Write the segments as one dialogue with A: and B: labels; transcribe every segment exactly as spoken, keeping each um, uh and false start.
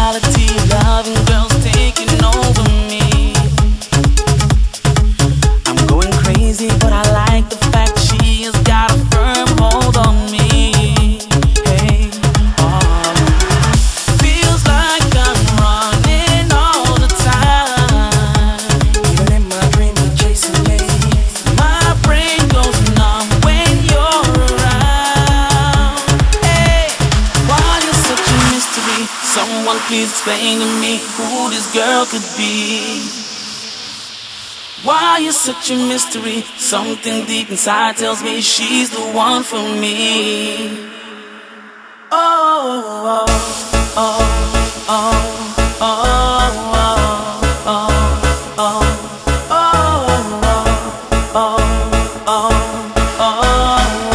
A: reality, loving girls taking over me. I'm going crazy, but I like the fact she has got a firm hold on me. Hey, oh, feels like I'm running all the time. Even in my dreams, you're chasing me. My brain goes numb when you're around. Hey, why you're such a mystery? Someone please explain to me who this girl could be. Why you're such a mystery? Something deep inside tells me she's the one for me. Oh, oh, oh, oh, oh, oh, oh, oh, oh, oh, oh, oh.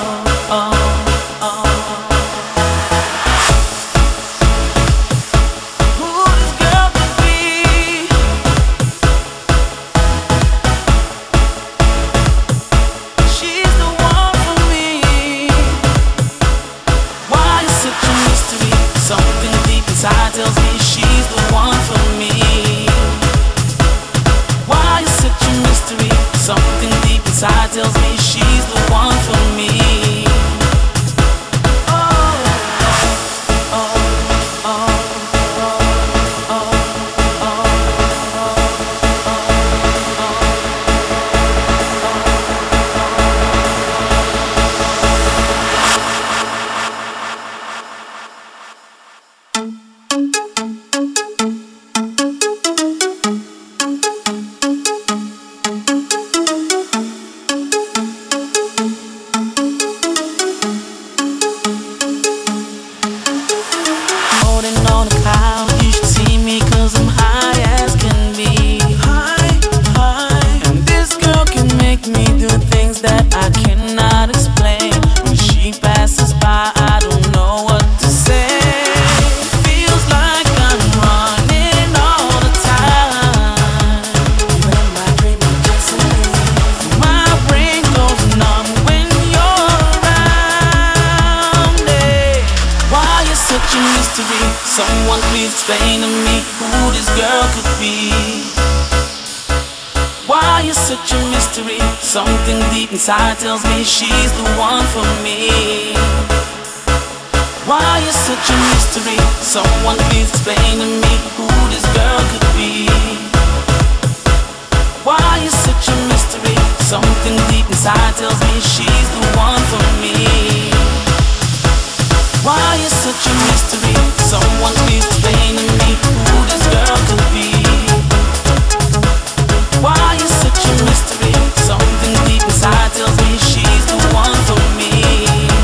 A: Inside tells me she's the one for me. Why is such a mystery? Something deep inside tells me she's the one for me. Oh, oh, oh, oh, oh, oh, someone please explain to me who this girl could be. Why is such a mystery? Something deep inside tells me she's the one for me. Why is such a mystery? Someone please explain to me who this girl could be. Why is such a mystery? Something deep inside tells me she's the one for me. Why is such a mystery? Someone please explain to me who this girl could be. Why is such a mystery? Something deep inside tells me she's the one for me.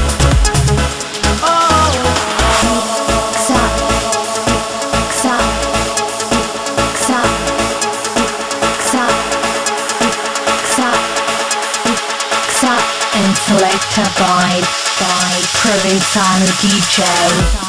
A: Oh,
B: Xa, xa, xa, xa, xa, xa, and selected by by Provenzano D J.